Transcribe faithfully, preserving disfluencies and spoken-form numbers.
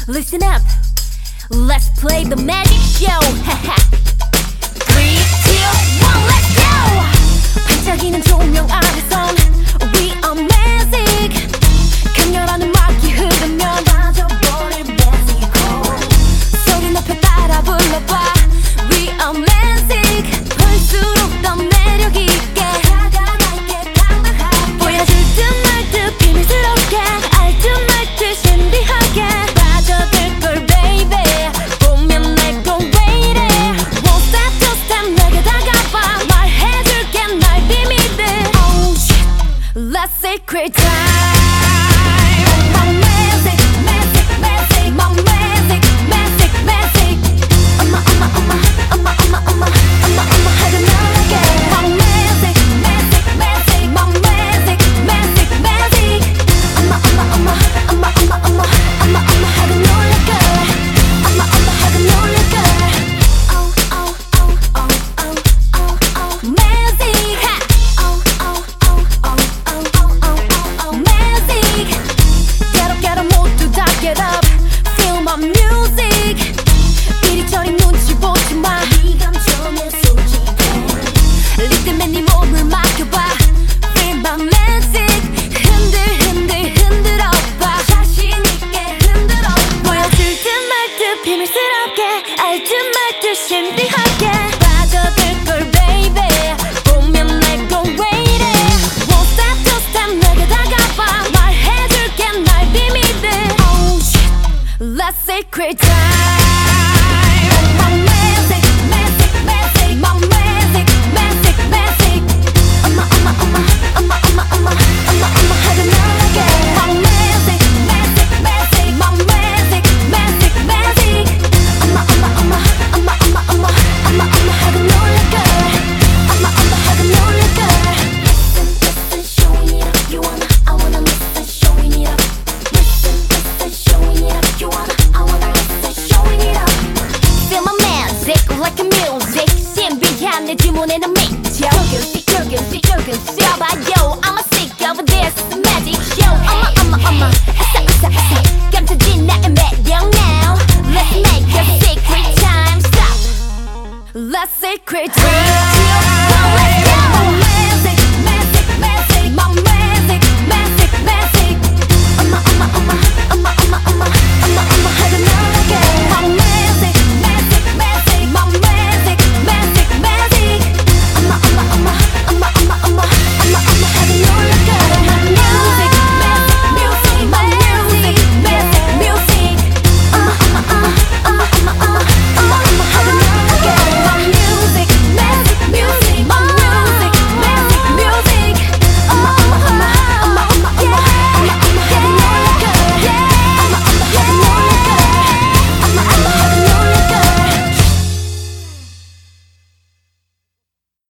Listen up, let's play the magic show. three, two, one, let's go. 반짝이는 조명 아래선 we are magic. 강렬한 음악이 흐르면 빠져버릴 magical. 소리 높여 따라 불러봐. We are magic. 볼수록 더 매력 있게 다가갈게 당당하게. 보여줄 듯 말 듯 비밀스럽게 알 듯 말 듯 신비하게 빠져들 걸 baby. 보면 내 거 왜 이래. One step two step 내게 다가와 말해줄게 날 비밀들. Oh shit, let's secret time. My magic, magic, magic. My magic, magic, magic. 엄마 엄마 엄마 엄마 엄마 엄마 엄마 엄마 하고 놀게. My magic, magic, magic. My magic, magic, magic. 엄마 엄마 엄마 엄마 엄마 엄마 엄마 엄마 하고 놀게. 엄마 엄마 하고 놀게. Oh oh oh oh oh oh oh magic. Oh oh oh oh oh oh oh oh magic. Get up get up 모두 다 get up. Feel my music. 이리저리 눈치 보지 마. 네 감정에 솔직해. 리듬에 네 몸을 맡겨봐. Feel my magic. 흔들 흔들 흔들어봐. 자신 있게 흔들어봐. 보여줄 듯 말 듯 비밀스럽게 알 듯 말 듯 신비하게 빠져들 걸 baby. 보면 내 거 왜 이래. One step two step 내게 다가와 말해줄게 날 비밀들. Oh shit, let's secret time. My magic, magic, magic. My magic, magic, magic. 엄마 엄마 엄마 엄마 엄마 엄마 엄마 엄마 하고 놀게. My magic, magic, magic. My magic, magic, magic. 엄마 엄마 엄마 엄마 엄마 엄마 엄마 엄마 하고 놀게. 엄마 엄마 하고 놀게. Listen, listen, showing it up. You wanna, I wanna listen, showing it up. Listen, listen, showing it up. You wanna, I wanna listen, showing it up. Feel my magic like a music. 신비한 내 주문에는 미쳐. 조금씩 조금씩 조금씩 봐요. I'm a sick of this magic show. 엄마 엄마 엄마 아싸 아싸 아싸 감춰진 나의 매력 now. Let's make a secret time stop. Let's secret time.